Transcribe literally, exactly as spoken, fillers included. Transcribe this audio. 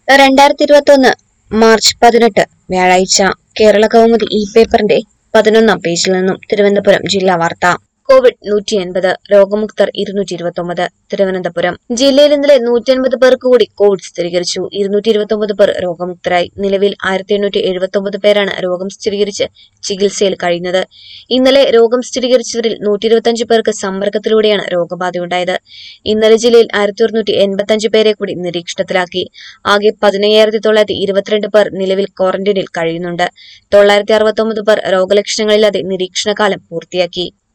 രണ്ടായിരത്തി ഇരുപത്തി ഒന്ന് മാർച്ച് പതിനെട്ട് വ്യാഴാഴ്ച കേരള കൗമുദി ഇ പേപ്പറിന്റെ പതിനൊന്നാം പേജിൽ നിന്നും തിരുവനന്തപുരം ജില്ലാ വാർത്ത. കോവിഡ് നൂറ്റി എൺപത്, രോഗമുക്തർ ഇരുന്നൂറ്റി ഇരുപത്തി ഒമ്പത്. തിരുവനന്തപുരം ജില്ലയിൽ ഇന്നലെ നൂറ്റി അൻപത് പേർക്ക് കൂടി കോവിഡ് സ്ഥിരീകരിച്ചു. ഇരുന്നൂറ്റി ഇരുപത്തി ഒമ്പത് പേർ രോഗമുക്തരായി. നിലവിൽ ആയിരത്തി എണ്ണൂറ്റി എഴുപത്തി ഒമ്പത് പേരാണ് രോഗം സ്ഥിരീകരിച്ച് ചികിത്സയിൽ കഴിയുന്നത്. ഇന്നലെ രോഗം സ്ഥിരീകരിച്ചവരിൽ നൂറ്റി ഇരുപത്തി അഞ്ച് പേർക്ക് സമ്പർക്കത്തിലൂടെയാണ് രോഗബാധയുണ്ടായത്. ഇന്നലെ ജില്ലയിൽ ആയിരത്തി ഒരുന്നൂറ്റി എൺപത്തി അഞ്ച് പേരെ കൂടി നിരീക്ഷണത്തിലാക്കി. ആകെ പതിനയ്യായിരത്തി തൊള്ളായിരത്തി ഇരുപത്തിരണ്ട് പേർ നിലവിൽ ക്വാറന്റൈനിൽ കഴിയുന്നുണ്ട്. തൊള്ളായിരത്തി അറുപത്തി ഒമ്പത് പേർ രോഗലക്ഷണങ്ങളില്ലാതെ നിരീക്ഷണകാലം പൂർത്തിയാക്കി.